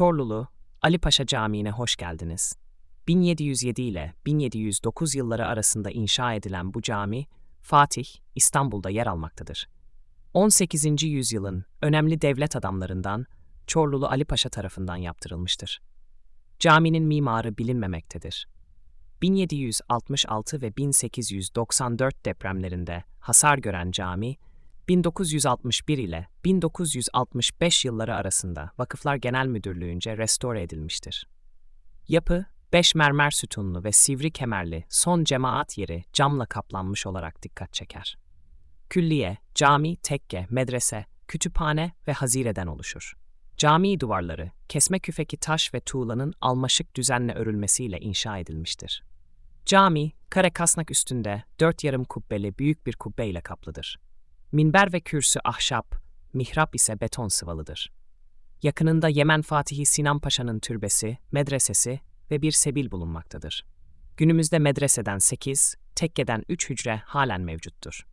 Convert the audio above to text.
Çorlulu Ali Paşa Camii'ne hoş geldiniz. 1707 ile 1709 yılları arasında inşa edilen bu cami, Fatih, İstanbul'da yer almaktadır. 18. yüzyılın önemli devlet adamlarından Çorlulu Ali Paşa tarafından yaptırılmıştır. Caminin mimarı bilinmemektedir. 1766 ve 1894 depremlerinde hasar gören cami, 1961 ile 1965 yılları arasında Vakıflar Genel Müdürlüğü'nce restore edilmiştir. Yapı, 5 mermer sütunlu ve sivri kemerli son cemaat yeri camla kaplanmış olarak dikkat çeker. Külliye, cami, tekke, medrese, kütüphane ve hazireden oluşur. Cami duvarları, kesme küfeki taş ve tuğlanın almaşık düzenle örülmesiyle inşa edilmiştir. Cami, kare kasnak üstünde 4 yarım kubbeli büyük bir kubbe ile kaplıdır. Minber ve kürsü ahşap, mihrap ise beton sıvalıdır. Yakınında Yemen Fatihi Sinan Paşa'nın türbesi, medresesi ve bir sebil bulunmaktadır. Günümüzde medreseden 8, tekkeden 3 hücre halen mevcuttur.